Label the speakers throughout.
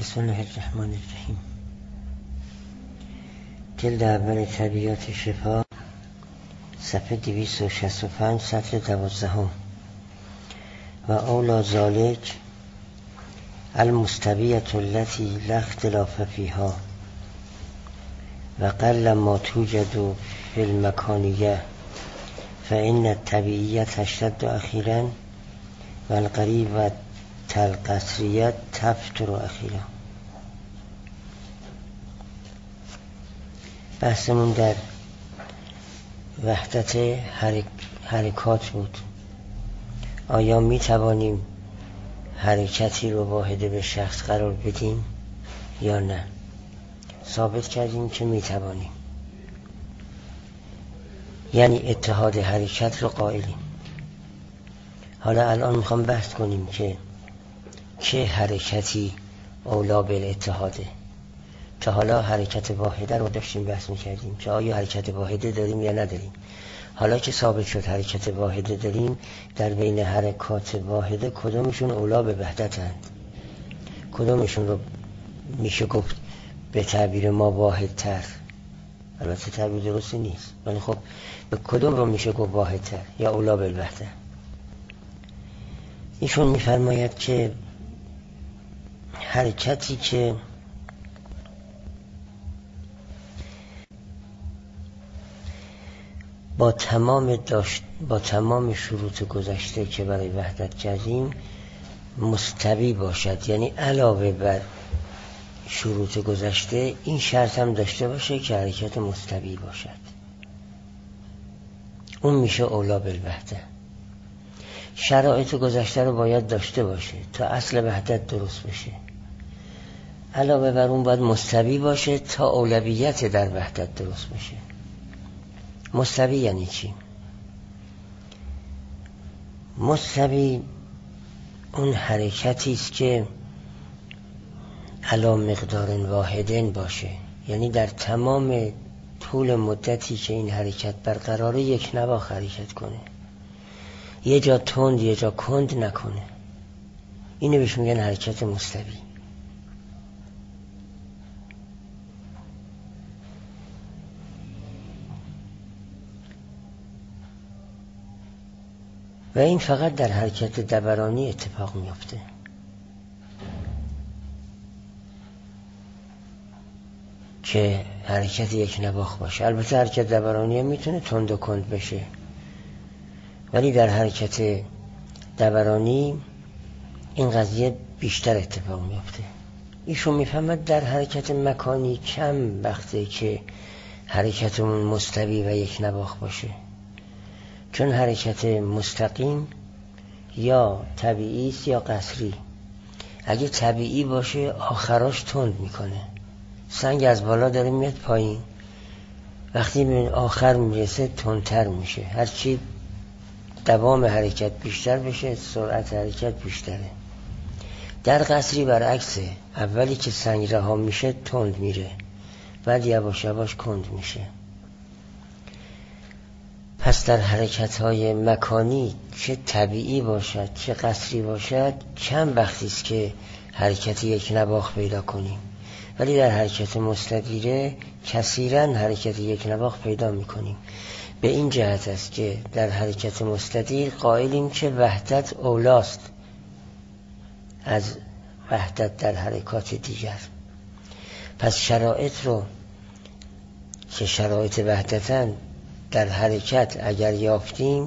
Speaker 1: بسم الله الرحمن الرحیم. جلد اول طبیعات شفا، صفحه 265، سطر 12. و اولا ذالک المستویة التي لا اختلاف فيها و قل ما توجد في المكانية فإن الطبيعية تشتد أخيرا و القریب القصریت تفتر اخیرا. بحثمون در وحدت حرکات بود. آیا می توانیم حرکتی رو واحده به شخص قرار بدیم یا نه؟ ثابت کردیم که می توانیم، یعنی اتحاد حرکت رو قائلیم. حالا الان میخوام بحث کنیم که چه حرکتی اولا بالاتحاده. تا حالا حرکت واحده رو داشتیم بحث میکردیم که آیا حرکت واحده داریم یا نداریم. حالا که ثابت شد حرکت واحده داریم، در بین حرکات واحده کدومشون اولا به وحدتند، کدومشون رو میشه گفت به تعبیر ما واحدتر. البته تعبیر درستی نیست، ولی خب به کدوم رو میشه گفت واحدتر یا اولا بالوحده؟ ایشون میفرماید که حرکتی که با تمام شروط گذشته که برای وحدت کردیم مستوی باشد، یعنی علاوه بر شروط گذشته این شرط هم داشته باشه که حرکت مستوی باشد، اون میشه اولا بالوحده. شرایط گذشته رو باید داشته باشه تا اصل وحدت درست بشه. علاوه بر اون باید مستوی باشه تا اولویت در وحدت درست بشه. مستوی یعنی چی؟ مستوی اون حرکتی است که علی مقدار واحدن باشه، یعنی در تمام طول مدتی که این حرکت برقراره یک نواخت حرکت کنه، یه جا تند یه جا کند نکنه. اینو بهش میگن حرکت مستوی. و این فقط در حرکت دورانی اتفاق میفته. که حرکت یک نواخت باشه. البته حرکت دورانی هم میتونه تند و کند بشه، ولی در حرکت دورانی این قضیه بیشتر اتفاق میفته. ایشون میفهمد در حرکت مکانی کم وقته که حرکتمون مستوی و یک نواخت باشه، چون حرکت مستقیم یا طبیعی است یا قصری. اگه طبیعی باشه آخراش تند میکنه، سنگ از بالا داره میاد پایین، وقتی به آخر میرسه تندتر میشه. هرچی دوام حرکت بیشتر بشه سرعت حرکت بیشتره. در قصری برعکسه، اولی که سنگ رها میشه تند میره، بعد یواش یواش کند میشه. پس در حرکت‌های مکانی چه طبیعی باشد چه قصری باشد کم وقتی است که حرکت یک نواخت پیدا کنیم، ولی در حرکت مستدیره کثیراً حرکت یک نواخت پیدا میکنیم. به این جهت است که در حرکت مستدیر قائلیم که وحدت اولاست از وحدت در حرکات دیگر. پس شرایط رو که شرایط وحدتن در حرکت اگر یافتیم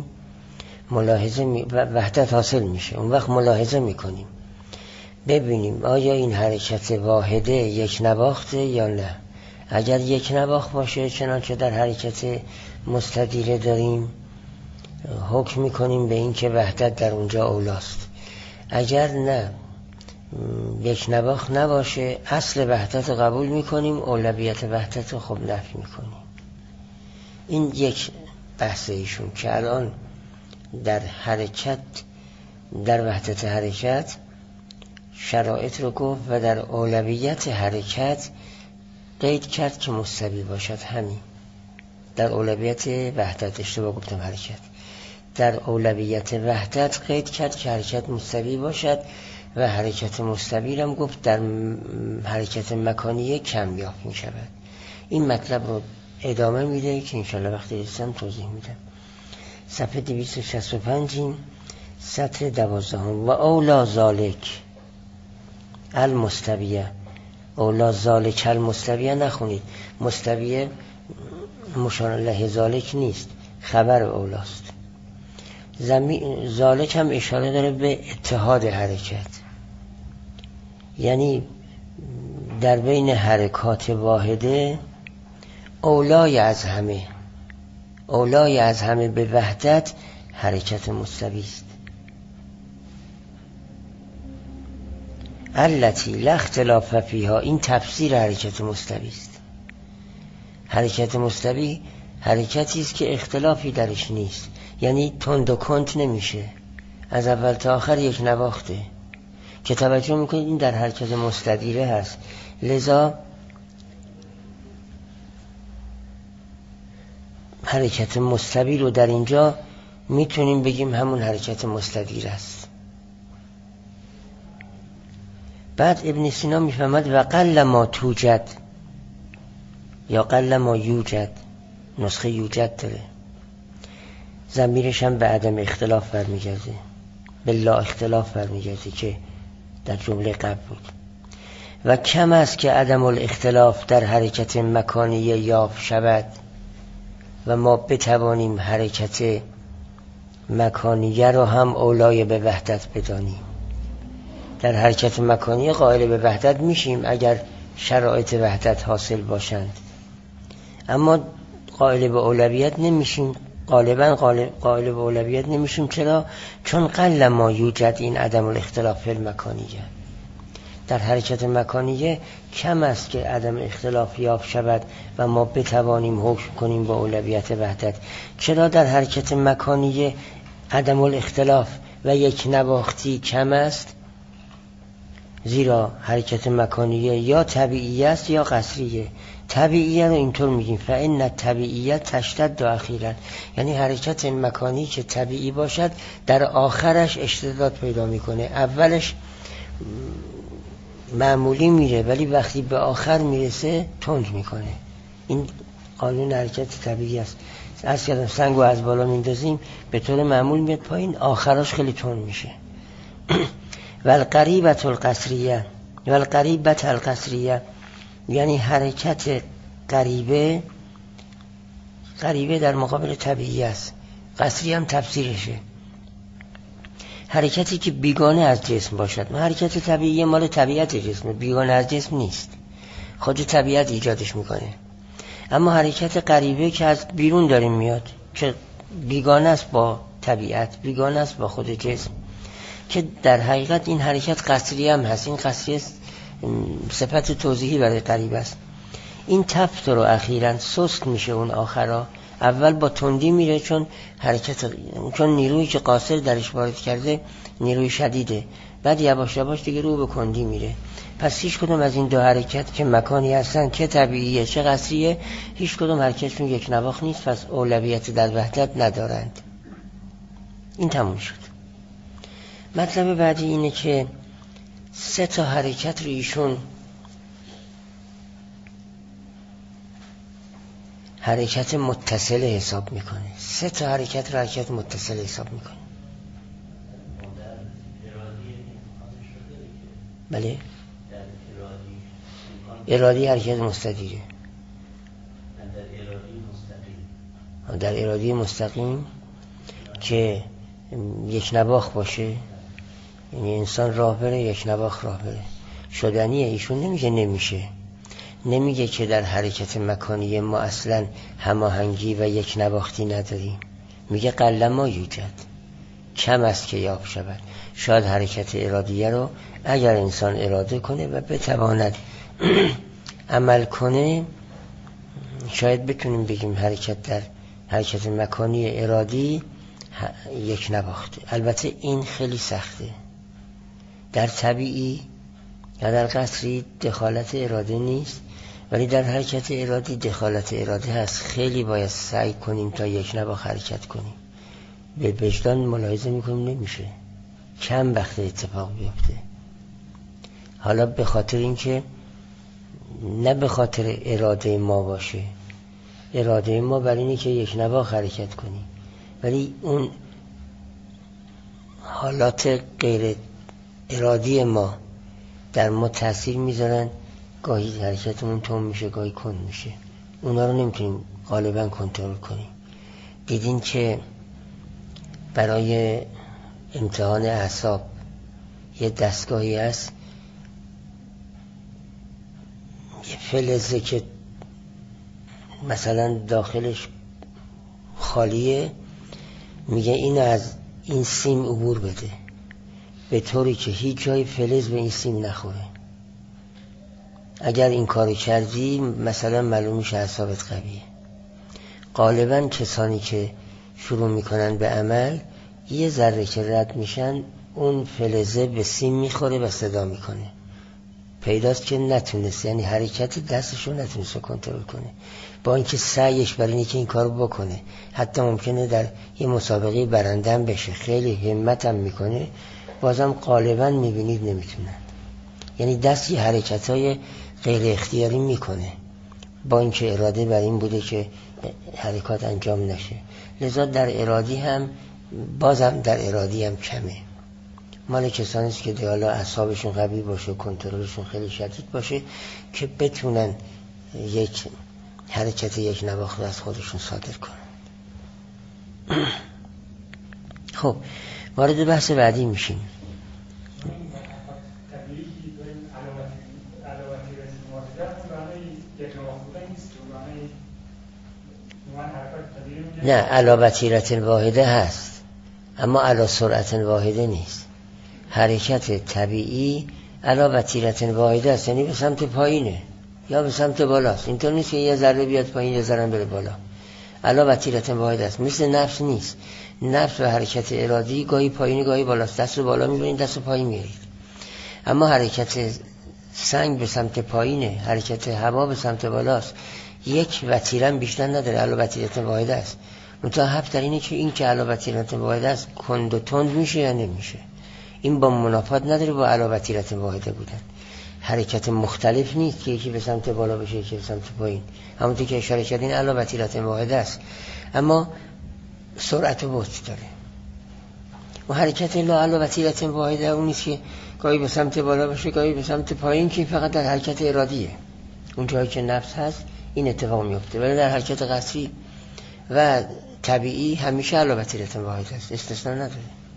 Speaker 1: وحدت حاصل میشه. اون وقت ملاحظه میکنیم ببینیم آیا این حرکت واحده یک نواخته یا نه. اگر یک نواخت باشه چنانچه در حرکت مستدیره داریم حکم میکنیم به این که وحدت در اونجا اولاست. اگر نه یک نواخت نباشه اصل وحدت رو قبول میکنیم، اولویت وحدت رو خب نفی میکنیم. این یک بحث ایشون که الان در حرکت در وحدت حرکت شرایط رو گفت و در اولویت حرکت قید کرد که مستوی باشد. همین در اولویت وحدت، اشتباه گفتم حرکت، در اولویت وحدت قید کرد که حرکت مستوی باشد و حرکت مستوی هم گفت در حرکت مکانیه کم یافت می شود. این مطلب رو ادامه میده که انشالله وقتی رسیدم توضیح میدم. صفحه 265 سطر 12 و اولا ذالک المستویه. اولا ذالک المستویه نخونید، مستویه مشار الیه ذالک نیست، خبر اولاست. ذالک هم اشاره داره به اتحاد حرکت، یعنی در بین حرکات واحده اولای از همه به وحدت حرکت مستوی است. التی لا اختلاف فیها، این تفسیر حرکت مستوی است. حرکت مستوی حرکتی است که اختلافی درش نیست، یعنی تند و کند نمیشه، از اول تا آخر یک نواخته که توجه میکنید این در حرکت مستدیره هست. لذا حرکت مستوی رو در اینجا میتونیم بگیم همون حرکت مستدیر است. بعد ابن سینا میفهمد و قل ما توجد یا قل ما یوجد، نسخه یوجد داره، ضمیرش هم به عدم اختلاف برمیگرده، به لا اختلاف برمیگرده که در جمله قبل بود. و کم است که عدم الاختلاف در حرکت مکانیه یافت شود و ما بتوانیم حرکت مکانیه رو هم اولای به وحدت بدانیم. در حرکت مکانیه قائل به وحدت میشیم اگر شرایط وحدت حاصل باشند، اما قائل به اولویت نمیشیم، غالبا قائل به اولویت نمیشیم. چرا؟ چون قل ما یوجد این عدم الاختلاف فی المکانیه. در حرکت مکانیه کم است که عدم اختلاف یافت شود و ما بتوانیم حکم کنیم به اولویت وحدت. چرا در حرکت مکانیه عدم الاختلاف و یک نواختی کم است؟ زیرا حرکت مکانیه یا طبیعیه است یا قصریه. طبیعیه رو اینطور میگیم فإن الطبیعیه تشتد اخیرا، یعنی حرکت مکانی که طبیعی باشد در آخرش اشتداد پیدا میکنه، اولش معمولی میره ولی وقتی به آخر میرسه تند میکنه. این قانون حرکت طبیعی است. از کردم سنگو از بالا میندازیم به طور معمول میاد پایین، آخرش خیلی تند میشه. والقریبة القصریه یعنی حرکت قریبه در مقابل طبیعی است. قصری هم تفسیرشه، حرکتی که بیگانه از جسم باشد. حرکت طبیعی مال طبیعت جسم، بیگانه از جسم نیست، خود طبیعت ایجادش میکنه. اما حرکت قریبه که از بیرون داریم میاد، که بیگانه است با طبیعت، بیگانه است با خود جسم، که در حقیقت این حرکت قصری هم هست. این قصری صفت توضیحی برای قریب است. این تفتر و اخیراً سست میشه، اون آخرا اول با تندی میره چون نیرویی که قاصر درش وارد کرده نیروی شدیده، بعد یواش یواش دیگه رو به کندی میره. پس هیچ کدوم از این دو حرکت که مکانی هستن، که طبیعیه چه قصریه، هیچ کدوم حرکتشون یک نواخت نیست، پس اولویت در وحدت ندارند. این تموم شد. مطلب بعدی اینه که 3 تا حرکت رو ایشون حرکت متصله حساب میکنه. 3 تا حرکت رو حرکت متصله حساب میکنه. بله، ارادی حرکت مستدیره. در ارادی مستقیم که یک نواخت باشه، یعنی انسان راه بره یک نواخت راه بره، شدنیه. ایشون نمیگه نمیشه، نمیگه که در حرکت مکانی ما اصلا هماهنگی و یک نواختی نداریم، میگه قل ما یوجد، کم است که یافت شود. شاید حرکت ارادیه رو اگر انسان اراده کنه و بتواند عمل کنه، شاید بتونیم بگیم حرکت در حرکت مکانی ارادی یک نواخته. البته این خیلی سخته. در طبیعی یا در قصری دخالت اراده نیست، ولی در حرکت ارادی دخالت اراده هست. خیلی باید سعی کنیم تا یک نواخت حرکت کنیم. به وجدان ملاحظه میکنیم نمیشه، کم وقت اتفاق بیفته. حالا به خاطر اینکه نه به خاطر اراده ما باشه، اراده ما برای اینه که یک نواخت حرکت کنیم، ولی اون حالات غیر ارادی ما در ما تأثیر میذارن، گاهی حرکتمون تون میشه، گاهی کند میشه. اونا رو نمیتونیم غالبا کنترل کنیم. دیدین که برای امتحان اعصاب یه دستگاهی هست، یه فلزه که مثلا داخلش خالیه، میگه اینو از این سیم عبور بده، به طوری که هیچ جای فلز به این سیم نخوره. اگر این کارو کردی مثلا معلوم میشه اعصابت قویه. غالبا کسانی که شروع میکنن به عمل، یه ذره که رد میشن اون فلزه به سیم میخوره و صدا میکنه. پیداست که نتونست، یعنی حرکت دستشو نتونست کنترل کنه، با اینکه سعیش برای اینه که این کارو بکنه، حتی ممکنه در یه مسابقه برندم بشه، خیلی همتم میکنه، بازم غالبا میبینید نمیتونن. یعنی دست یه حرکتای غیر اختیاری میکنه، با اینکه اراده بر این بوده که حرکات انجام نشه. لذا در ارادی هم، بازم در ارادی هم کمه. مال کسانی است که دیالا اعصابشون قوی باشه، کنترلشون خیلی شدید باشه، که بتونن یک حرکت یک نواخت از خودشون صادر کنن. خب وارد بحث بعدی میشیم. نه، علی وتیرة واحده هست، اما علی سرعت واحده نیست. حرکت طبیعی علی وتیرة واحده است، یعنی به سمت پایینه یا به سمت بالاست. اینطور نیست که یه ذره بیاد پایین یه ذره بره بالا. علی وتیرة واحده است. مثل نفس نیست. نفس و حرکت ارادی گاهی پایین گاهی بالاست. دست رو بالا میبرید، دست رو پایین میارید. اما حرکت سنگ به سمت پایینه، حرکت هوا به سمت بالاست. یک وتیره بیشتر نداره، علی وتیرة واحده است. منتها حرف در اینه که این که علی وتیرة واحده است کند و تند میشه یا نمیشه. این با منافات نداره با علی وتیرة واحده بودن. حرکت مختلف نیست که یکی به سمت بالا بشه یکی به سمت پایین. همونطور که اشاره کردین علی وتیرة واحده است، اما سرعت و بطء داره. و حرکت لا علی وتیرة واحده اون نیست که گاهی به سمت بالا باشه گاهی به سمت پایین، که فقط در حرکت ارادیه. اون جایی که نفس هست این اتفاق میفته، ولی در حرکت قصری و طبیعی همیشه علی وتیرة واحده است، استثناء نداره.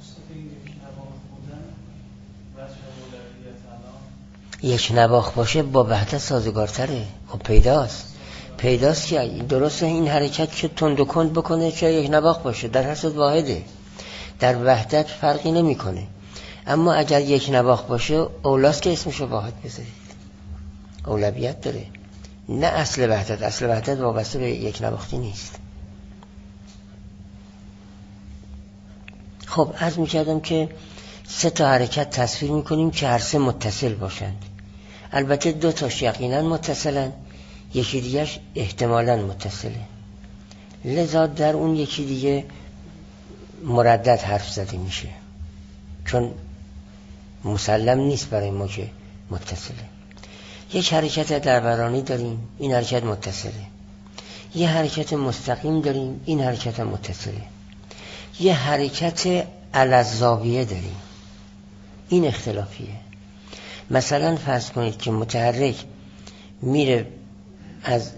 Speaker 1: یک نواخت باشه با وحدت سازگارتره. خب پیداست که درسته این حرکت که تند و کند بکنه چه یک نواخت باشه، در هر صورت واحده، در وحدت فرقی نمیکنه. اما اگر یک نواخت باشه اولاست که اسمشو واحد بذارید، اولویت داره، نه اصل وحدت. اصل وحدت وابسته به یک نواختی نیست. خب عرض میکردم که 3 تا حرکت تصویر میکنیم که هر 3 متصل باشند. البته 2 تاش یقینا متصلن، یکی دیگهش احتمالاً متصله. لذا در اون یکی دیگه مردد حرف زده میشه، چون مسلم نیست برای ما که متصله. یک حرکت دربرانی داریم، این حرکت متصله. یه حرکت مستقیم داریم، این حرکت متصله. یه حرکت علی الزاویه داریم، این اختلافیه. مثلا فرض کنید که متحرک میره از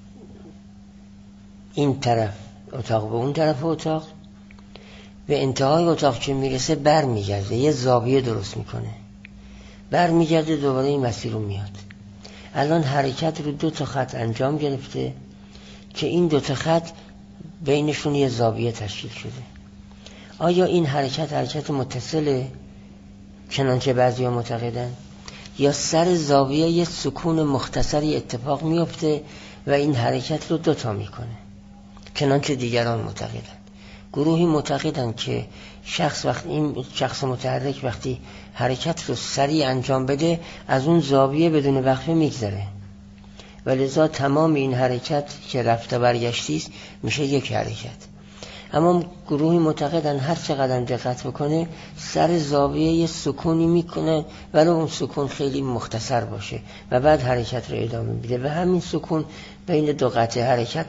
Speaker 1: این طرف اتاق به اون طرف اتاق، به انتهای اتاق که میرسه بر میگرده، یه زاویه درست میکنه، بر میگرده دوباره این مسیر رو میاد. الان حرکت رو 2 تا خط انجام گرفته که این 2 تا خط بینشون یه زاویه تشکیل شده. آیا این حرکت متصله چنانچه بعضیا معتقدن، یا سر زاویه یه سکون مختصری اتفاق میفته و این حرکت رو 2 تا میکنه چنانچه دیگران معتقدن؟ گروهی معتقدن که این شخص متحرک وقتی حرکت رو سریع انجام بده از اون زاویه بدون وقفه میگذره و لذا تمام این حرکت که رفت و برگشتی است میشه یک حرکت. اما گروهی معتقدن هر چقدر دقت بکنه سر زاویه یه سکونی میکنه ولی اون سکون خیلی مختصر باشه و بعد حرکت رو ادامه میده و همین سکون بین دو قطع حرکت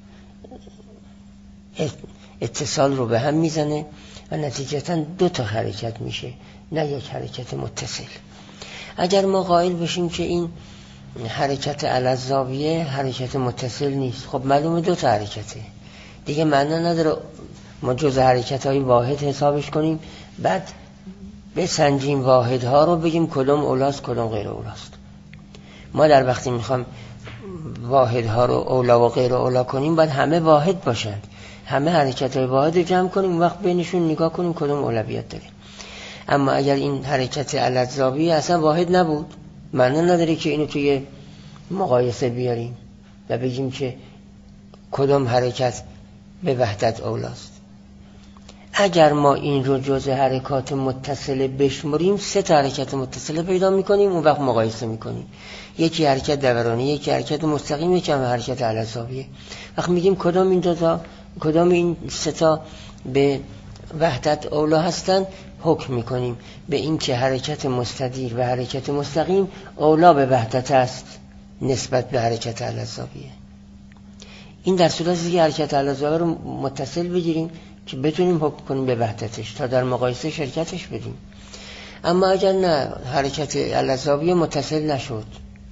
Speaker 1: اتصال رو به هم میزنه و نتیجتا 2 تا حرکت میشه، نه یک حرکت متصل. اگر ما قائل بشیم که این حرکت الزاویه حرکت متصل نیست، خب معلومه 2 تا حرکته دیگه، معنا نداره ما جز حرکت های واحد حسابش کنیم بعد بسنجیم واحدها رو بگیم کدوم اولاست کدوم غیر اولاست. ما در وقتی میخوام واحدها رو اولا و غیر اولا کنیم باید همه واحد باشن، همه حرکت های واحد رو جمع کنیم، اون وقت بینشون نگاه کنیم کدوم اولویت داره. اما اگر این حرکت الزاویه اصلا واحد نبود، معنی نداره که اینو توی مقایسه بیاریم و بگیم که کدوم حرکت به وحدت اولاست. اگر ما این رو جز حرکات متصله بشمریم 3 تا حرکت متصله پیدا میکنیم، اون وقت مقایسه میکنیم، یکی حرکت دورانی، یکی حرکت مستقیم، یکی هم حرکت الزاویه. وقت میگیم کدام این 2 تا کدام این 3 تا به وحدت اولا هستن، حکم میکنیم به این که حرکت مستدیر و حرکت مستقیم اولا به وحدت است نسبت به حرکت الزاویه. این در صورتی که حرکت الزاویه رو متصل بگیریم که بتونیم حکم کنیم به وحدتش تا در مقایسه شرکتش بدیم. اما اگر نه حرکت الزاویه متصل نشد،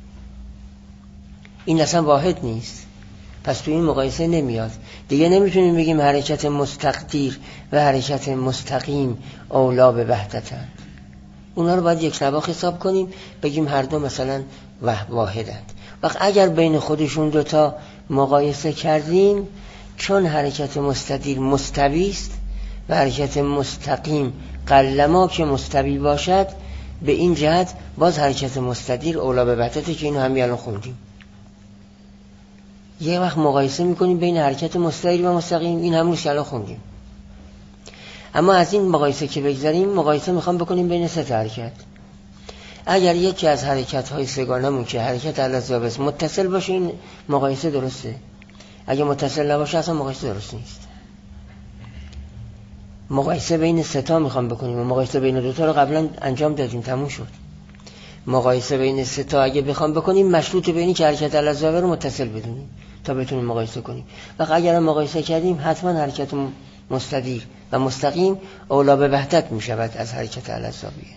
Speaker 1: این اصلا واحد نیست، پس تو این مقایسه نمیاد دیگه. نمیتونیم بگیم حرکت مستقدیر و حرکت مستقیم اولا به وحدتند. اونا رو باید یک نواخت حساب کنیم بگیم هر دو مثلا واحدند. وقت اگر بین خودشون 2 تا مقایسه کردیم، چون حرکت مستدیر مستوی است و حرکت مستقیم قلما که مستوی باشد، به این جهت باز حرکت مستدیر اولا به وحدته که اینو همین الان خوندیم. یه وقت مقایسه میکنیم بین حرکت مستدیر و مستقیم، این همون که الان خوندیم. اما از این مقایسه که بگذاریم، مقایسه میخوام بکنیم بین 3 تا حرکت. اگر یکی از حرکت های سگانمون که حرکت الزاویه است متصل باشه، این مقایسه درسته. اگه متصل نباشه اصلا مقایسه درست نیست. مقایسه بین 3 تا میخوام بکنیم و مقایسه بین 2 تا رو قبلا انجام دادیم، تموم شد. مقایسه بین 3 تا اگه بخوام بکنیم مشروط به اینی که حرکت الزاویه رو متصل بدونیم تا بتونیم مقایسه کنیم. و اگر مقایسه کردیم حتما حرکت مستدیر و مستقیم اولا به وحدت میشود از حرکت الزاویه.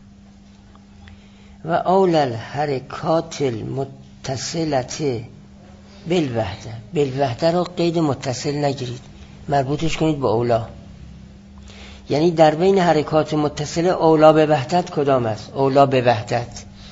Speaker 1: و اولا الحرکات المتصلة بالوحده، بالوحده رو قید متصل نگیرید، مربوطش کنید به اولا. یعنی در بین حرکات متصله اولا به وحدت کدام است؟ اولا به وحدت.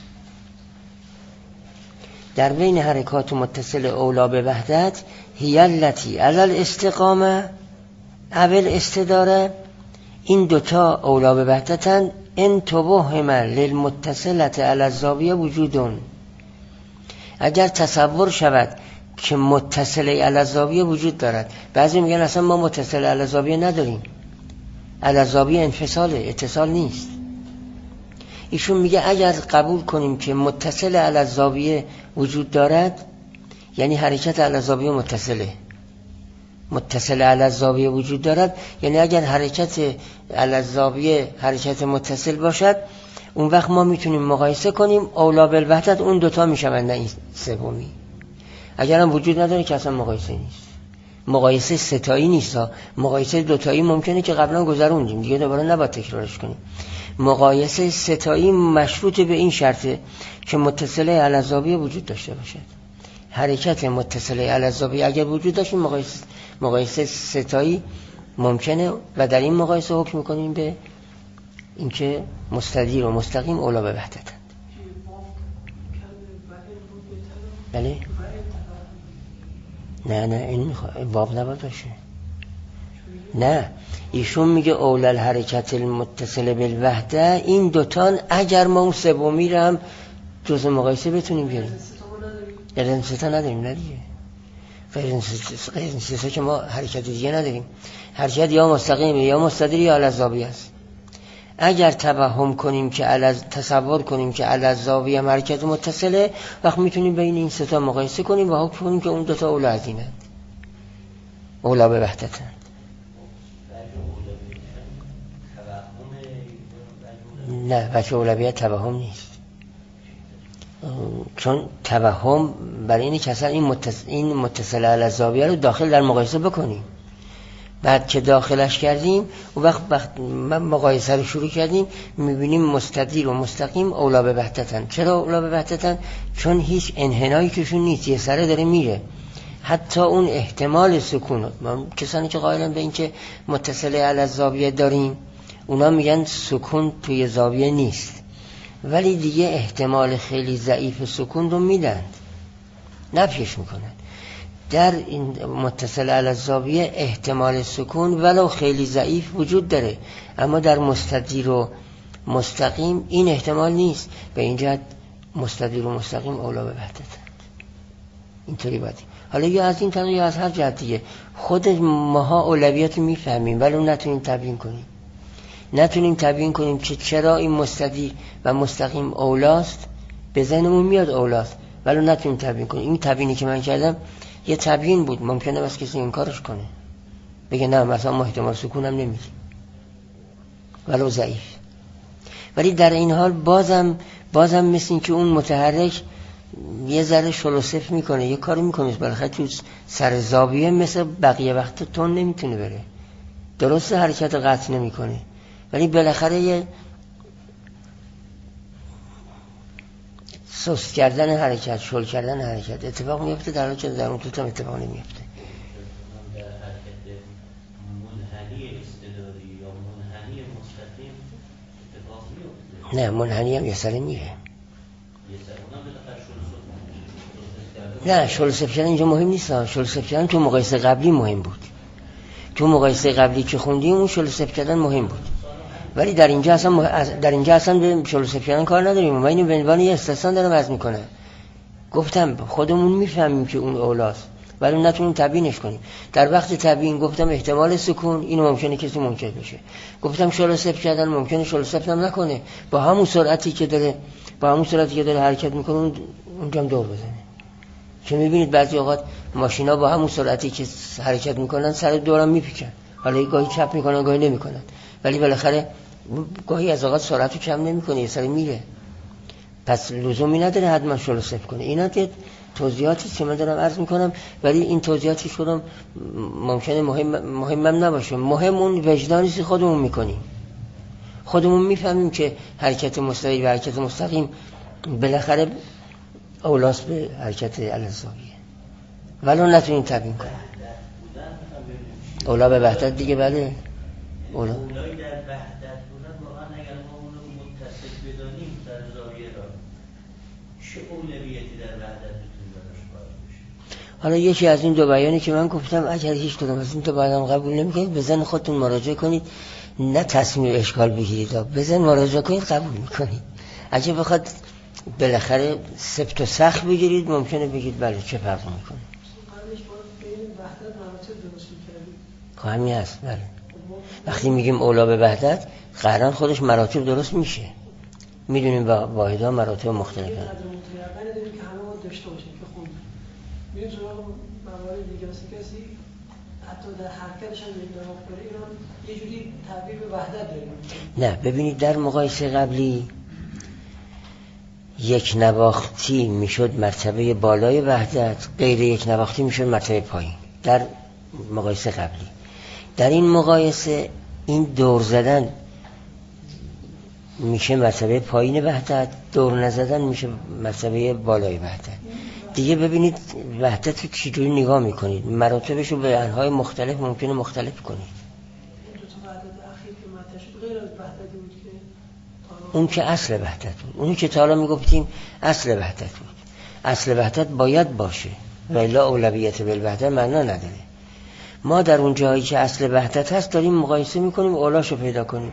Speaker 1: در بین حرکات متصله اولا به وحدت هی التی علی الاستقامه اول استداره، این 2 تا اولا به وحدتن. ان توهم للمتصله علی الزاویه وجودون، اگر تصور شود که متصله علی الزاویه وجود دارد. بعضی میگن اصلا ما متصله علی الزاویه نداریم، الزاویه انفصاله، اتصال نیست. ایشون میگه اگر قبول کنیم که متصل الزاویه وجود دارد، یعنی حرکت الزاویه متصله، متصل الزاویه وجود دارد، یعنی اگر حرکت الزاویه حرکت متصل باشد، اون وقت ما میتونیم مقایسه کنیم اولا بالوحدت اون 2 تا میشوند، نه این سومی. اگر هم وجود نداره که اصلا مقایسه نیست. مقایسه 3 تایی نیست، مقایسه 2 تایی ممکنه که قبلا گذروندیم دیگه، دوباره نباید تکرارش کنیم. مقایسه 3 تایی مشروط به این شرطه که متصله الزاویه وجود داشته باشد. حرکت متصله الزاویه اگر وجود داشت، مقایسه 3 تایی ممکنه و در این مقایسه حکم میکنیم به اینکه مستدیر و مستقیم اولا به وحدتند. بله؟ نه این باب نباید باشه. نه، ایشون میگه اول الحرکت المتصله بالوحده، این 2 تا اگر ما اون سومی رو هم جز مقایسه بتونیم بیاریم. غیر این 3 تا نداریم، نه دیگه. غیر این 3 تا که ما حرکت دیگه نداریم. حرکت یا مستقیم یا مستدیر یا الزاویه است. اگر توهم کنیم که تصور کنیم که الزاویه حرکت متصله، وقت میتونیم بین این 3 تا مقایسه کنیم و حکم کنیم که اون 2 تا اولا از اینند، اولا به وحدتند. نه وجه اولویت توهم نیست، چون توهم برای اینه که اصلا این متصل علی الزاویه رو داخل در مقایسه بکنیم. بعد که داخلش کردیم و وقت مقایسه رو شروع کردیم میبینیم مستدیر و مستقیم اولا به وحدتن. چرا اولا به وحدتن؟ چون هیچ انحنایی توشون نیست، یه سره داره میره. حتی اون احتمال سکون، کسانی که قائلن به این که متصل علی الزاویه داریم اونا میگن سکون توی زاویه نیست، ولی دیگه احتمال خیلی ضعیف سکون رو میدن، نفیش میکنن. در این متصل علی الزاویه احتمال سکون ولو خیلی ضعیف وجود داره، اما در مستدیر و مستقیم این احتمال نیست. به این جهت مستدیر و مستقیم اولا به وحدتن. اینطوری باید. حالا یا از این طریق یا از هر جهت دیگه خود ماها اولویت میفهمیم ولی نتونیم تبیین کنیم که چرا این مستدیر و مستقیم اولاست. به ذهنمون میاد اولاست ولی نتونیم تبیین کنیم. این تبیینی که من کردم یه تبیین بود، ممکنه بس کسی انکارش کنه، بگه نه مثلا ما احتمال سکونم نمیدیم ولو ضعیف. ولی در این حال بازم مثل این که اون متحرک یه ذره شلوصف میکنه، یه کاری میکنه بالاخره تو سر زاویه مثل بقیه وقت تون نمیتونه بره. درسته حرکت قطع نمیکنه ولی بالاخره یه سست کردن حرکت، شل کردن حرکت اتفاق میفته، در حالی که در اون توت هم اتفاق نمیفته.
Speaker 2: در حرکت منحنی استداری یا منحنی مستقیم اتفاق میفته.
Speaker 1: نه منحنی هم یه سره میره. نه شلوصف کردن اینجا مهم نیست. شلوصف کردن تو مقایسه قبلی مهم بود. تو مقایسه قبلی که خوندیم اون شلوصف کردن مهم بود، ولی در اینجا اصلا به شلوصف کردن کار نداریم. ما اینو به عنوان یه استثنا دارم عرض میکنم. گفتم خودمون میفهمیم که اون اولاست ولی نتونیم تبیینش کنیم. در وقت تبیین گفتم احتمال سکون اینو ممکنه کسی منکر بشه، گفتم شلوصف کردن ممکنه شلوصف هم نکنه، با همون سرعتی که داره حرکت میکنه اونجا هم دور بزنه. که میبینید بعضی اوقات ماشینا با همون سرعتی که حرکت میکنن سر دورم میپیچن، حالا گاهی چپ میکنن گاهی نمیکنن، ولی بالاخره گاهی از اوقات سرعتو کم نمیکنه، یه سری میره. پس لزومی نداره حتما شلوصف کنه. اینا که توضیحاتی که من دارم عرض میکنم، ولی این توضیحاتی شدم ممکنه مهمم نباشه. مهم اون وجدانی که خودمون میکنیم، خودمون میفهمیم که حرکت مستقیم و حرکت مستقیم بالاخره اولاست به حرکت علی الزاویه، ولی نتونیم تبیین کنیم. اولا به وحدت دیگه. بله
Speaker 2: اولای در وحدت بودن واقعا اگر ما اونو متصل بدانیم در زاویه را چه اولویتی در وحدت بتونیم براش قائل بشیم؟
Speaker 1: حالا یکی از این دو بیانی که من گفتم اگر هیچ کدوم از این دو بیان قبول نمی‌کنید به ذهن خودتون مراجعه کنید، نه تصمیم اشکال بگیرید، به ذهن مراجعه کنید قبول می‌کنید. اگه بخواد بالاخره سفت و سخت بگیرید ممکنه بگید بله چه فرق می‌کنه. همین هست. بله وقتی میگیم اولا به وحدت قرآن خودش مراتب درست میشه، میدونیم واحدها مراتب مختلفه.
Speaker 3: که همه داشته باشیم که خوب میگیم تو موارد دیگه مثل کسی حتی در حرکتش هم نگاه کنه اینا یه جوری تعبیر به وحدت داریم.
Speaker 1: نه ببینید در مقایسه قبلی یک نواختی میشد مرتبه بالای وحدت، غیر یک نواختی میشد مرتبه پایین. در مقایسه قبلی در این مقایسه این دور زدن میشه مرتبه پایین وحدت، دور نزدن میشه مرتبه بالای وحدت. دیگه ببینید وحدت رو چجوری نگاه میکنید، مراتبش رو به انواع مختلف ممکنه مختلف کنید. اون که اصل وحدت بود، اونی که تا حالا میگفتیم اصل وحدت بود. اصل وحدت باید باشه و الا اولویت بالوحدت معنا نداره. ما در اون جایی که اصل وحدت هست داریم مقایسه میکنیم، اولاشو پیدا کنیم.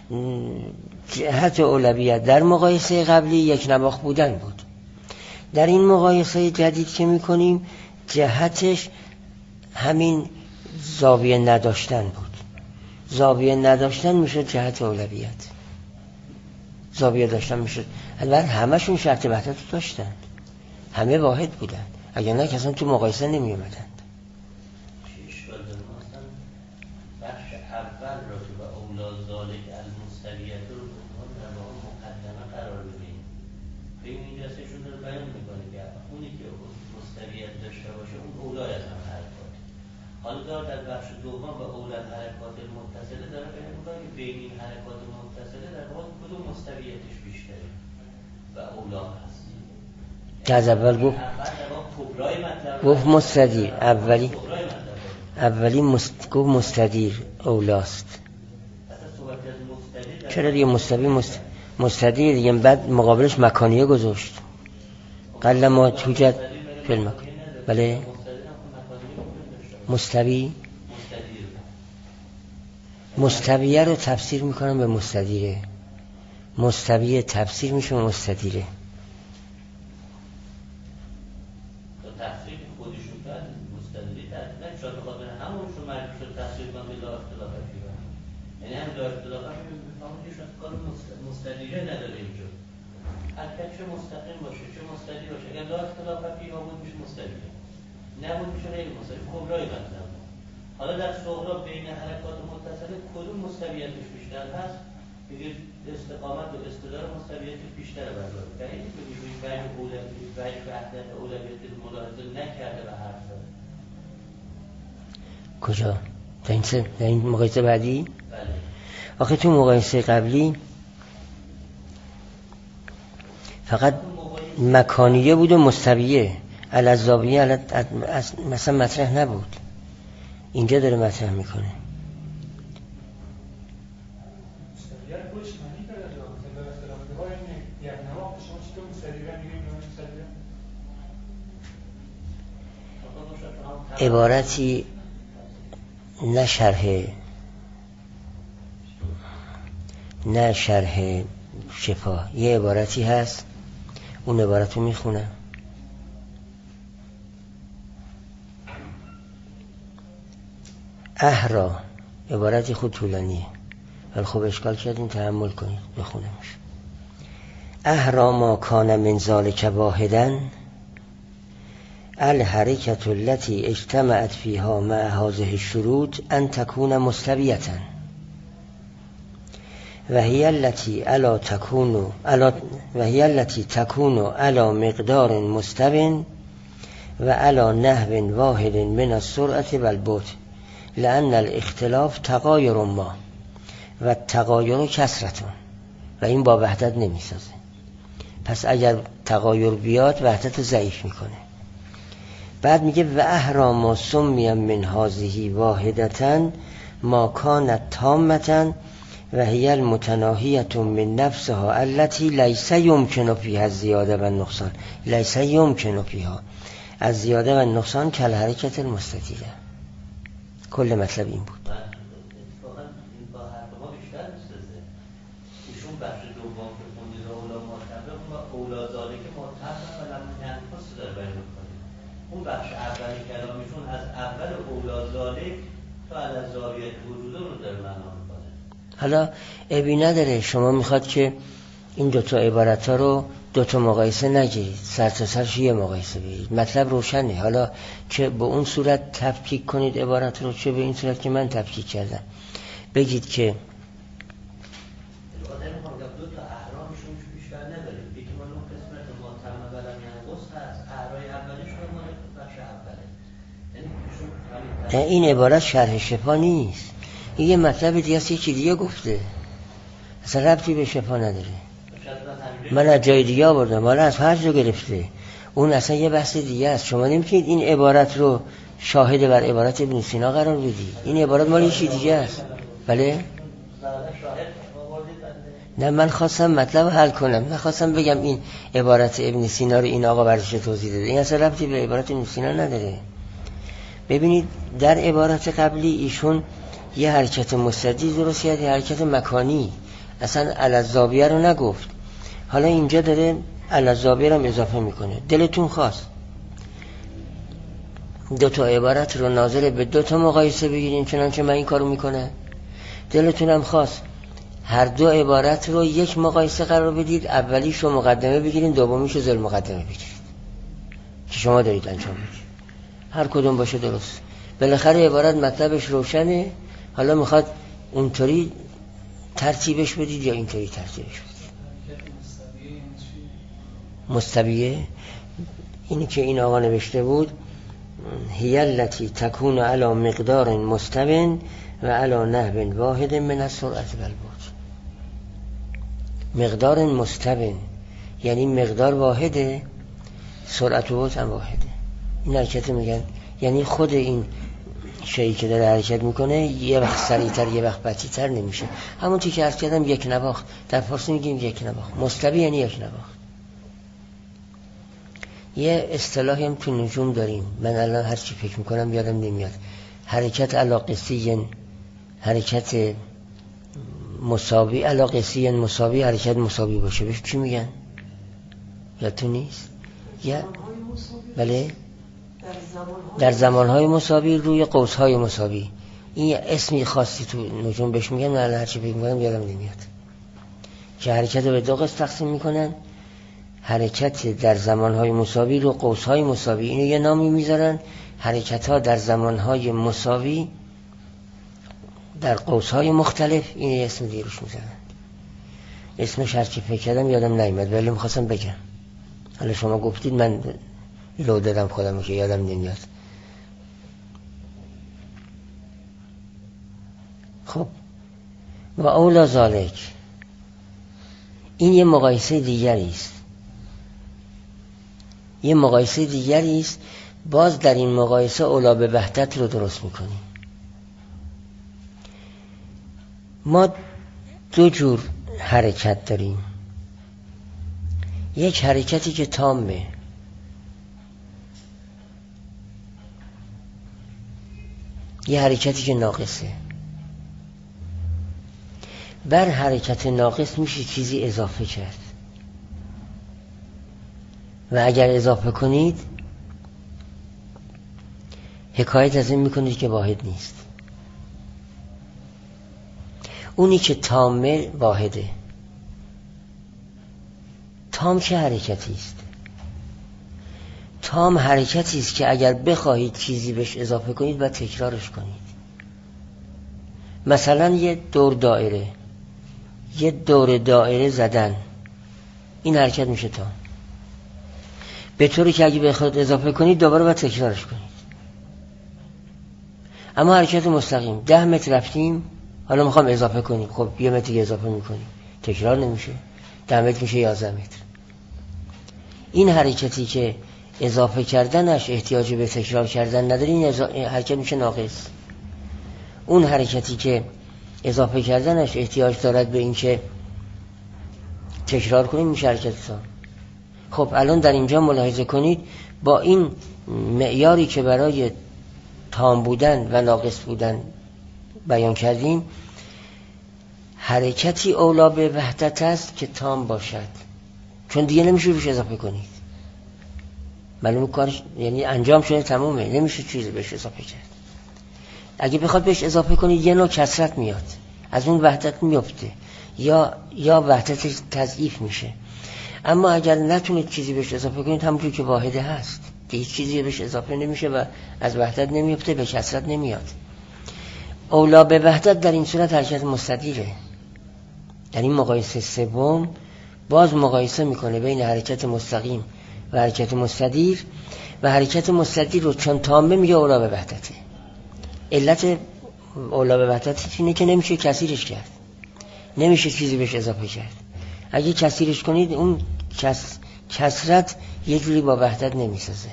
Speaker 1: جهت اولویت در مقایسه قبلی یک نواخت بودن بود، در این مقایسه جدید که میکنیم جهتش همین زاویه نداشتن بود. زاویه نداشتن میشه جهت اولویت، زاویه داشتن میشه. البته همشون شرط وحدت داشتن، همه واحد بودن، اگر نه کسان تو مقایسه نمی اومدن.
Speaker 2: مستویت داشته باشه اون اولای از هم حرکات. حالا دار در بخش دوم و اولاد حرکات متصله داره بهم میگه که بین این حرکات متصله در واقع کدوم مستویتش بیشتره و اولا هست.
Speaker 1: که از اول گفت مستدیر، اولی گفت مستدیر اولاست. چرا دیگه مستدیر دیگه بعد مقابلش مکانیه گذاشت. قل ما توجد فیلم بله مستویه رو تفسیر میکنم به مستدیره، مستویه تفسیر میشه به مستدیره.
Speaker 2: مستدیره نداره اینجا حرکت چه مستقیم باشه چه مستدیر باشه اگر لا اختلاف فیها بود میشه مستدیره نبود میشه غیر مستدیر کبرای مطلب. حالا در صغرا بین حرکات متصله کدوم مستویتش بیشتر هست؟ بگیر استقامت و استدار مستویتش بیشتر برداره در این که بگیر وجه وحدت اولویت ملاحظه نکرده و حرف زده.
Speaker 1: کجا؟ در این مقایسه بعدی؟
Speaker 2: بله.
Speaker 1: آخه تو مقایسه قبلی فقط مکانیه بود و مستویه، الزاویه مثلا مطرح نبود. اینجا داره مطرح میکنه. عبارتی نه شرح شفا، یه عبارتی هست اون عبارت رو میخونم. احرا عبارتی خود طولانیه ولی خب اشکال کردین تحمل کنید بخونمش. احرا ما کان من ذالک واحدا الحرکت التي اجتمعت فيها مع هذه الشروط ان تكون مستویة وهي التي تكون على مقدار مستو وعلى نحو واحد من السرعة والبعد لأن الاختلاف تغایر ما و التغایر کثرة و این با وحدت نمیسازه. پس اگر تغایر بیاد وحدت ضعیف میکنه. بعد میگه و احرام سمی من هذه واحدة ما كانت تامة و هی المتناهیة من نفسها التي لیس یمکن فیها الزیاده و النقصان. لیس یمکن فیها از زیاده و نقصان کل حرکت المستدیره. کل مطلب این بود.
Speaker 2: اتفاقا این با حرف ما بیشتر میسازه. ایشون بخش دوم که خوندید اولا مطلب و اولا ذالک مطلب و لم ینقص داره بیان می‌کنه. اون بخش اولی کلامیشون از اول اولا ذالک تا الزاویه وجود رو در معنا می‌کنه.
Speaker 1: حالا عیبی نداره، شما میخواد که این دوتا عبارت ها رو دوتا مقایسه نگیرید، سر تا سرش یه مقایسه بگیرید، مطلب روشنه. حالا چه به اون صورت تفکیک کنید عبارت رو، چه به این صورت که من تفکیک کردم. بگید که
Speaker 2: دو تا احرامشون بیشتر نداریم. یکی مال اون قسمت ما تم ولم ینقص هست، احرای اولیشون مال بخش اوله. یعنی
Speaker 1: این عبارت شرح شفا نیست، این یه مطلب دیگه است، یکی دیگه گفته، اصلا ربطی به شفا نداره. من از جای دیگه آوردم، حالا از هر جا گرفته، اون اصلا یه بحث دیگه است. شما نمیتونید این عبارت رو شاهد بر عبارت ابن سینا قرار بدید. این عبارت مال یکی دیگه است. بله؟ نه من خواستم مطلب حل کنم، نخواستم بگم این عبارت ابن سینا رو این آقا برش توضیح داده. این اصلا ربطی به عبارت ابن سینا نداره. ببینید در عبارت قبلی ایشون یه حرکت مستدیر درست کرد، یه حرکت مکانی، اصلا الزاویه رو نگفت. حالا اینجا داره الزاویه رو اضافه میکنه. دلتون خواست دو تا عبارت رو ناظر به دو تا مقایسه بگیرین، چنانچه من این کارو میکنه. دلتون هم خواست هر دو عبارت رو یک مقایسه قرار بدید، اولیش رو مقدمه بگیرین، دومیش رو ذل مقدمه بگیرید که شما دارید انجام میدید. هر کدوم باشه درست. بالاخره عبارت مطلبش روشنه. حالا میخواد اونطوری ترتیبش بدید یا اینطوری ترتیبش بدید. مستویه اینی که این آقا نوشته بود هی التی تکون علی مقدار مستو و علی نحو واحد من السرعة والبعد. مقدار مستو یعنی مقدار واحده، سرعت و بعد هم واحده. این حرکت میگن یعنی خود این شیئی که داره حرکت میکنه یه وقت سریعتر یه وقت بطی‌تر نمیشه. همون چیزی که عرض کردم یک نواخت، در فارسی میگیم یک نواخت. مستوی یعنی یک نواخت. یه اصطلاحی هم تو نجوم داریم، من الان هر چی فکر میکنم یادم نمیاد. حرکت علاقسی، حرکت مساوی، علاقسی مساوی، حرکت مساوی باشه بهش چی میگن؟ یادتون نیست؟ یا بله در زمانهای مساوی روی قوسهای مساوی. این اسمی خاصی تو نجوم بهش میگن، من الان هر چی فکر میکنم یادم نمیاد. که حرکت رو به دو قسم تقسیم میکنن، حرکت در زمانهای مساوی رو قوسهای مساوی، اینو یه نامی میذارن. حرکت ها در زمانهای مساوی در قوسهای مختلف، اینو یه اسم دیگه روش میذارن. اسمش هر چی فکر کردم یادم نیامد، ولی میخواستم بگم. حالا شما گفتید من لو دادم خودم که یادم نمیاد. خب و اولا ذالک، این یه مقایسه دیگری است. یه مقایسه دیگری است. باز در این مقایسه اولا به وحدت رو درست میکنیم. ما دو جور حرکت داریم. یک حرکتی که تامه، یه حرکتی که ناقصه. بر حرکت ناقص میشه چیزی اضافه کرد و اگر اضافه کنید حکایت از این میکنید که واحد نیست. اونی که تامه واحده. تام چه حرکتی است؟ تام حرکتی است که اگر بخواهید چیزی بهش اضافه کنید و تکرارش کنید. مثلا یه دور دایره زدن، این حرکت میشه تام. به طوری که اگه بخواهید اضافه کنید دوباره باید تکرارش کنید. اما حرکت مستقیم 10 متر رفتیم، حالا میخوام اضافه کنیم، خب 1 متر اضافه میکنیم، تکرار نمیشه. 10 متر میشه 11 متر. این حرکتی که اضافه کردنش احتیاج به تکرار کردن نداره، این حرکت میشه ناقص. اون حرکتی که اضافه کردنش احتیاج دارد به این که تکرار کنیم میشه حرکت تام. خب الان در اینجا ملاحظه کنید، با این معیاری که برای تام بودن و ناقص بودن بیان کردیم، حرکتی اولا به وحدت است که تام باشد، چون دیگه نمیشه روش اضافه کنید. معلومه کارش یعنی انجام شده، تمومه، نمیشه چیزی بهش اضافه کرد. اگه بخواد بهش اضافه کنید یه نوع کثرت میاد، از اون وحدت میفته، یا وحدتش تضعیف میشه. اما اگر نتونید چیزی بهش اضافه کنید، همونجور که واحده هست، دیگه چیزی بهش اضافه نمیشه و از وحدت نمیفته، به کثرت نمیاد. اولا به وحدت در این صورت حرکت مستدیره. در این مقایسه سوم باز مقایسه میکنه بین حرکت مستقیم و حرکت مستدیر، و حرکت مستدیر رو چون تامه میگه اولا به وحدته. علت اولا به وحدت اینه که نمیشه کثیرش کرد، نمیشه چیزی بهش اضافه کرد. اگه کثیرش کنید اون کثرت یه جوری با وحدت نمیسازه،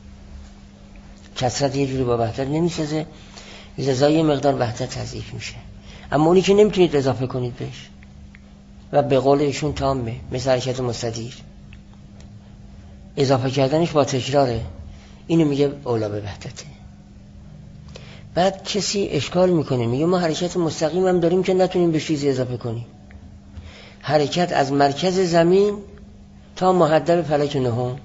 Speaker 1: لذا یه مقدار وحدت تضعیف میشه. اما اونی که نمیتونید اضافه کنید بهش و به قول ایشون تامه، مثل حرکت مستدیر، اضافه کردنش با تکراره، اینو میگه اولا به وحدته. بعد کسی اشکال میکنه، میگه ما حرکت مستقیم هم داریم که نتونیم به چیزی اضافه کنیم. حرکت از مرکز زمین تا محدب فلک نهم،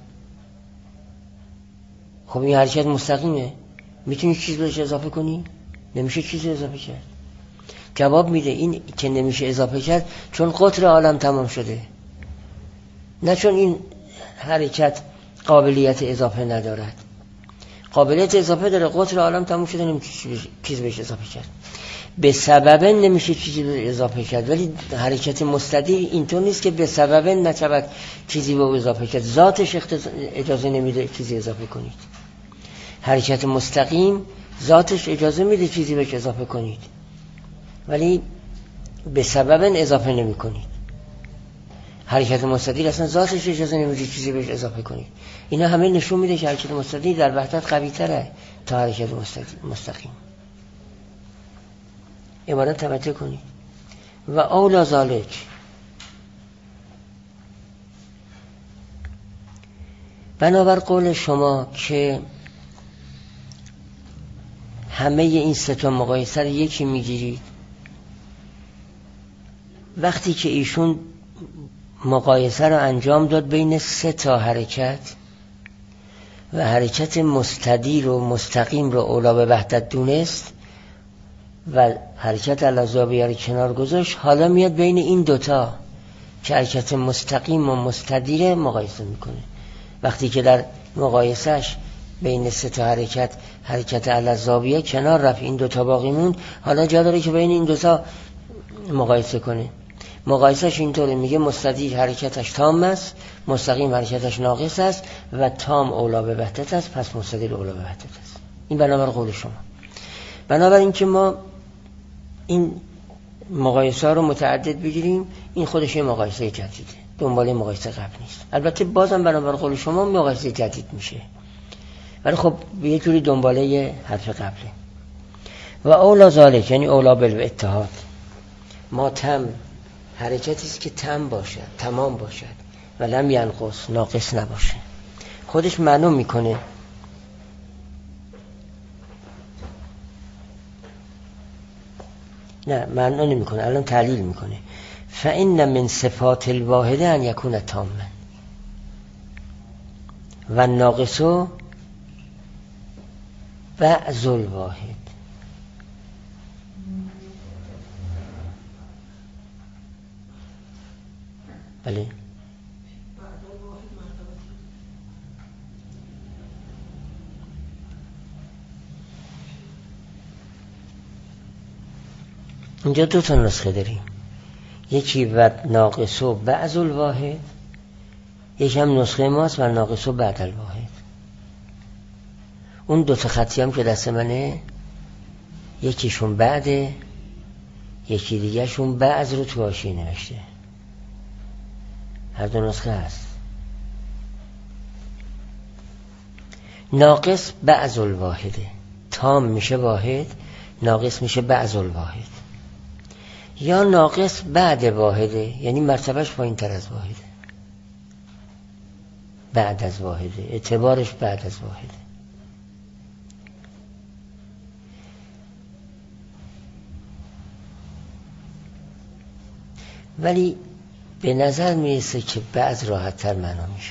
Speaker 1: خب این حرکت مستقیمه، میتونی چیز بهش اضافه کنی؟ نمیشه چیزی اضافه کرد. جواب میده این که نمیشه اضافه کرد چون قطر عالم تمام شده، نه چون این حرکت قابلیت اضافه ندارد. قابلیت اضافه داره، قطر عالم تمام شده، نمیشه چیز بهش اضافه کرد. به سبب نمیشه چیزی رو اضافه کرد، ولی حرکت مستدیر اینطور نیست که به سبب نتبت چیزی رو اضافه کرد، ذاتش اجازه نمیده چیزی اضافه کنید. حرکت مستقیم ذاتش اجازه میده چیزی بهش اضافه کنید، ولی به سبب اضافه نمی کنید. حرکت مستدیر اصلا ذاتش اجازه نمیده چیزی بهش اضافه کنید. اینا همه نشون میده که حرکت مستدیر در وحدت قوی تره تا حرکت مستقیم. عبارت توجه کنید. و اولا ذالک، بنابر قول شما که همه این سه تا مقایسه رو یکی میگیرید، وقتی که ایشون مقایسه رو انجام داد بین سه تا حرکت و حرکت مستدیر و مستقیم رو اولا به وحدت دونست و حرکت الازابیه رو کنار گذاشت، حالا میاد بین این دوتا که حرکت مستقیم و مستدیر مقایسه میکنه. وقتی که در مقایسهش بین سه تا حرکت الازابیه کنار رفت، این دوتا باقی موند، حالا جا داره که بین این دوتا مقایسه کنه. مقایسهش اینطوره، میگه مستدیر حرکتش تام است، مستقیم حرکتش ناقص است و تام اولا به وحدت است، پس مستدیر اولا به وحدت است. این بنابر قول شما. بنابر این که ما این مقایسه رو متعدد بگیریم، این خودش یه مقایسه جدیده، دنبال مقایسه قبل نیست. البته بازم بنابر قول شما مقایسه جدید میشه، ولی خب یه جوری دنباله حرف قبله. و اولا ذالک یعنی اولا بالاتحاد، ما تم حرکتی است که تم باشد، تمام باشد و لم ینقص، ناقص نباشه. خودش معلوم میکنه نه معنا نمیکنه، الان تعلیل میکنه. فإن من صفات الواحده ان یکون تاما و الناقص بعض الواحد. بله اینجا دو تا نسخه داریم، یکی و ناقص و بعض الواحد، یکی هم نسخه ماست و ناقص و بعد الواحد. اون دو تا خطی هم که دست منه، یکیشون بعده، یکی دیگه شون بعض رو تو حاشیه نوشته. هر دو نسخه هست. ناقص بعض الواحده، تام میشه واحد، ناقص میشه بعض الواحد. یا ناقص بعد واحده، یعنی مرتبهش پایین تر از واحده، بعد از واحده، اعتبارش بعد از واحده. ولی به نظر میرسه که بعض راحت تر معنا میشه.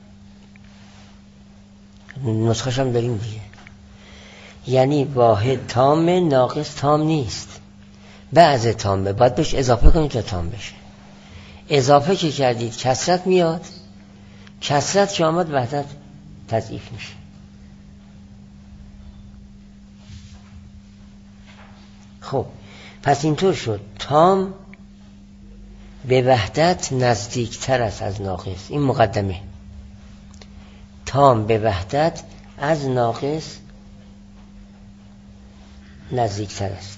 Speaker 1: نسخه‌ش هم داریم دیگه، یعنی واحد تامه، ناقص تام نیست، بعض تامه، باید بهش اضافه کنید تا تام بشه. اضافه که کردید کسرت میاد، کسرت که آمد وحدت تضعیف میشه. خب پس اینطور شد تام به وحدت نزدیکتر است از ناقص. این مقدمه. تام به وحدت از ناقص نزدیکتر است.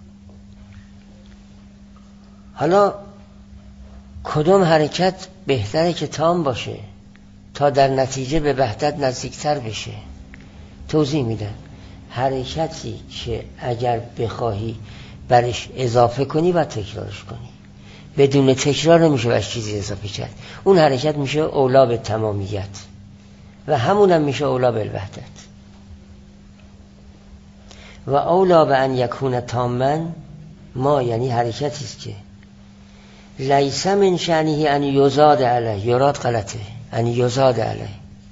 Speaker 1: حالا کدوم حرکت بهتره که تام باشه تا در نتیجه به وحدت نزدیکتر بشه؟ توضیح میدم. حرکتی که اگر بخواهی برش اضافه کنی و تکرارش کنی، بدون تکرار نمیشه برش چیزی اضافه کرد. اون حرکت میشه اولا به تمامیت و همونم میشه اولا به الوحدت. و اولا به ان یکون تاما، ما یعنی حرکتی است که لیس من شأنه ان یزاد علیه، یراد غلطه، ان یزاد علیه،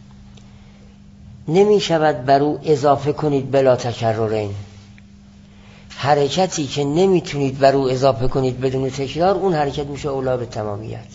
Speaker 1: نمی شود بر او اضافه کنید بلا تکررین. حرکتی که نمیتونید بر او اضافه کنید بدون تکرار، اون حرکت میشه اولا به تمامیت.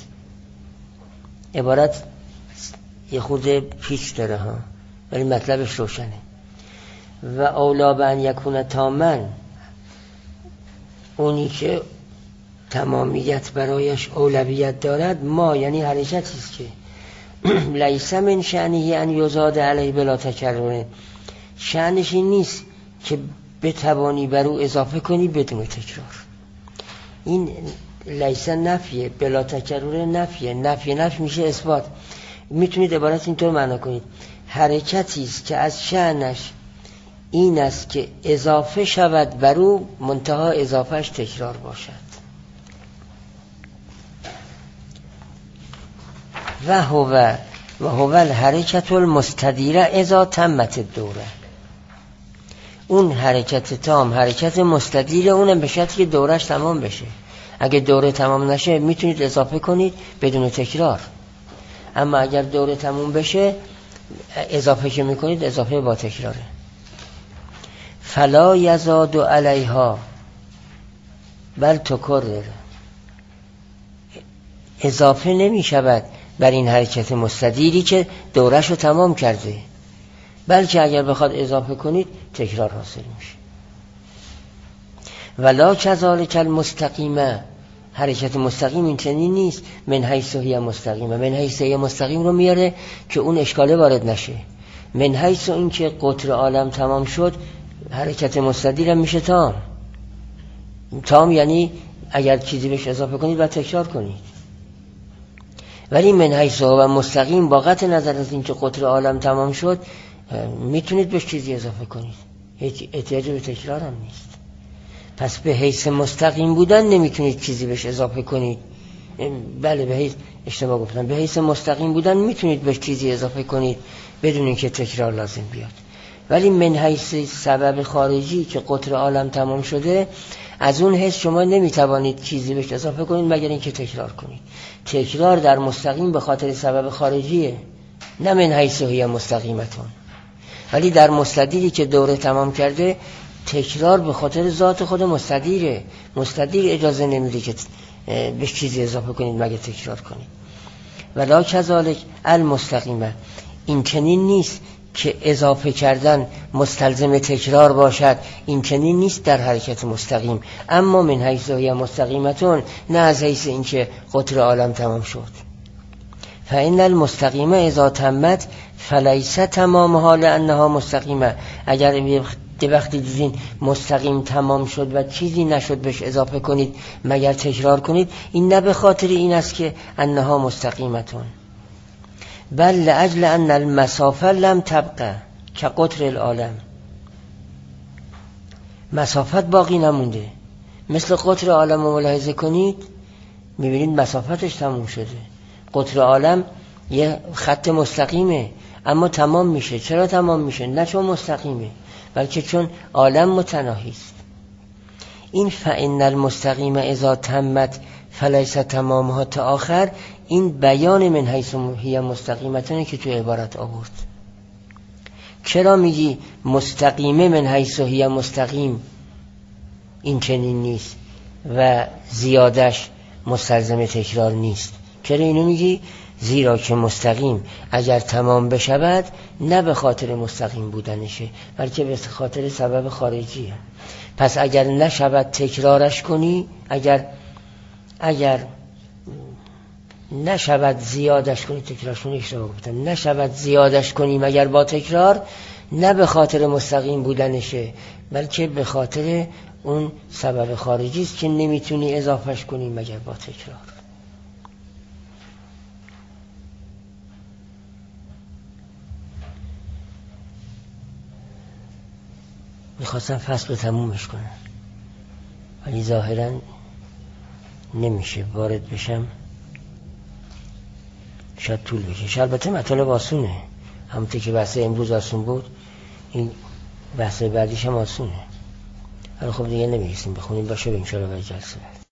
Speaker 1: عبارت یه خورده پیچ داره ها، ولی مطلبش روشنه. و اولا به ان یکون تاما، اونی که تمامیت برایش اولویت دارد ما، یعنی حرکتی است که لیس من شأنه ان یزاد علیه بلا تکرر، شأنش این نیست که بتوانی بر او اضافه کنی بدون تکرار. این لیس نفیه، بلا تکرر نفیه، نفی میشه اثبات. میتونید عبارت اینطور معنا کنید: حرکتی است که از شأنش این است که اضافه شود بر او، منتها اضافهش تکرار باشد. و هو الحرکت المستدیره اذا تمت الدوره. اون حرکت تام حرکت مستدیره، اونم به شرطی که دورش تمام بشه. اگه دوره تمام نشه میتونید اضافه کنید بدون تکرار، اما اگر دوره تمام بشه اضافه که میکنید اضافه با تکراره. فلا یزاد علیها بل تکرر، اضافه نمی شود بر این حرکت مستدیری که دورش رو تمام کرده، بلکه اگر بخواد اضافه کنید تکرار حاصل میشه. ولا کذالک المستقیمه، حرکت مستقیم این چنین نیست. من حیث هی مستقیمه، من حیث هی مستقیم رو میاره که اون اشکاله وارد نشه. من حیث این که قطر عالم تمام شد حرکت مستدیر میشه تام یعنی اگر چیزی بهش اضافه کنید و تکرار کنید. ولی من حیث و مستقیم با قطع نظر از این که قطر عالم تمام شد میتونید بهش چیزی اضافه کنید، هیچ احتیاج به تکرار هم نیست. پس به حیث مستقیم بودن نمیتونید چیزی بهش اضافه کنید. بله به حیث اشتباه گفتم، به حیث مستقیم بودن میتونید بهش چیزی اضافه کنید بدون اینکه تکرار لازم بیاد. ولی من حیث سبب خارجی که قطر عالم تمام شده، از اون حیث شما نمیتوانید چیزی بهش اضافه کنید مگر اینکه تکرار کنید. تکرار در مستقیم به خاطر سبب خارجیه، نه من حیث هی مستقیمتون. ولی در مستدیری که دوره تمام کرده تکرار به خاطر ذات خود مستدیره. مستدیر اجازه نمیده که بهش چیزی اضافه کنید مگه تکرار کنید. ولا کذالک المستقیمه، این چنین نیست که اضافه کردن مستلزم تکرار باشد، این چنین نیست در حرکت مستقیم. اما من حیث هی مستقیمتون، نه از حیث این که قطر عالم تمام شد. فإن المستقیمه اذا تمت فلیس تمامها لانها مستقیمه. اگر وقتی دیدین مستقیم تمام شد و چیزی نشد بهش اضافه کنید مگر تکرار کنید، این نه به خاطر این است که انها مستقیمتون، بل لاجل ان المسافه لم تبقى كقطر العالم. مسافت باقی نمونده. مثل قطر عالم رو ملاحظه کنید، میبینید مسافتش تموم شده. قطر عالم یه خط مستقیمه اما تمام میشه. چرا تمام میشه؟ نه چون مستقیمه، بلکه چون عالم متناهی است. این فإن المستقیم اذا تمت فلیس تمامها تا آخر، این بیان من حیث هی مستقیمتونه که تو عبارت آورد. چرا میگی مستقیمه من حیث هی مستقیم این چنین نیست و زیادش مستلزم تکرار نیست؟ چرا اینو میگی؟ زیرا که مستقیم اگر تمام بشود نه به خاطر مستقیم بودنشه، بلکه به خاطر سبب خارجیه. پس اگر نشود تکرارش کنی، اگر نشود زیادش کنی، تکرارشون اشتباه گفتم، نشود زیادش کنی مگر با تکرار، نه به خاطر مستقیم بودنشه بلکه به خاطر اون سبب خارجی است که نمیتونی اضافهش کنی مگر با تکرار. میخواستم فصل رو تمومش کنم ولی ظاهرا نمیشه، وارد بشم شاید طول بکشه. البته مطالب آسونه، همونطور که بحث امروز آسون بود این بحث بعدیش هم آسونه. ولی خب دیگه نمیرسیم بخونیم، باشه بریم انشاءالله برای جلسه بعد.